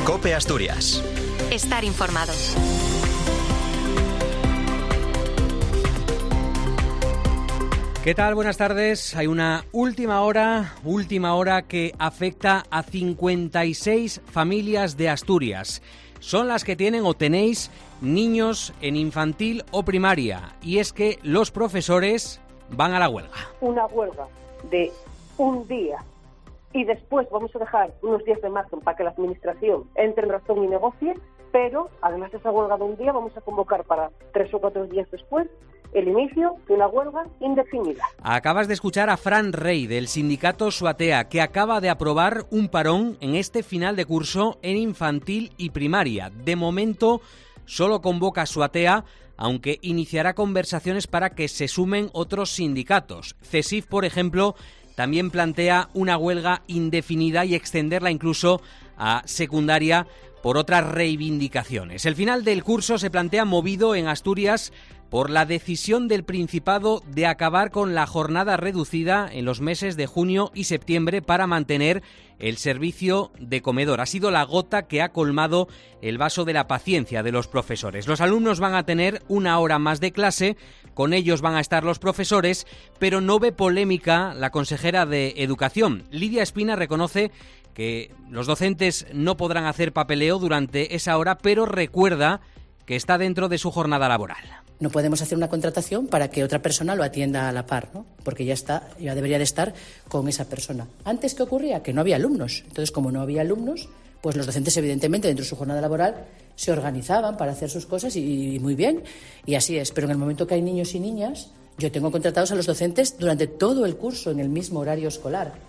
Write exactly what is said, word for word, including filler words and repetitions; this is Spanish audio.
COPE Asturias. Estar informado. ¿Qué tal? Buenas tardes. Hay una última hora, última hora que afecta a cincuenta y seis familias de Asturias. Son las que tienen o tenéis niños en infantil o primaria. Y es que los profesores van a la huelga. Una huelga de un día y después vamos a dejar unos días de margen para que la administración entre en razón y negocie, pero además de esa huelga de un día vamos a convocar para tres o cuatro días después el inicio de una huelga indefinida. Acabas de escuchar a Fran Rey del sindicato Suatea, que acaba de aprobar un parón en este final de curso en infantil y primaria. De momento solo convoca Suatea, aunque iniciará conversaciones para que se sumen otros sindicatos. CESIF, por ejemplo, también plantea una huelga indefinida y extenderla incluso a secundaria por otras reivindicaciones. El final del curso se plantea movido en Asturias por la decisión del Principado de acabar con la jornada reducida en los meses de junio y septiembre para mantener el servicio de comedor. Ha sido la gota que ha colmado el vaso de la paciencia de los profesores. Los alumnos van a tener una hora más de clase, con ellos van a estar los profesores, pero no ve polémica la consejera de Educación. Lidia Espina reconoce que los docentes no podrán hacer papeleo durante esa hora, pero recuerda que está dentro de su jornada laboral. No podemos hacer una contratación para que otra persona lo atienda a la par, ¿no? Porque ya está, ya debería de estar con esa persona. Antes, ¿qué ocurría? Que no había alumnos. Entonces, como no había alumnos, pues los docentes, evidentemente, dentro de su jornada laboral, se organizaban para hacer sus cosas y, y muy bien. Y así es. Pero en el momento que hay niños y niñas, yo tengo contratados a los docentes durante todo el curso en el mismo horario escolar.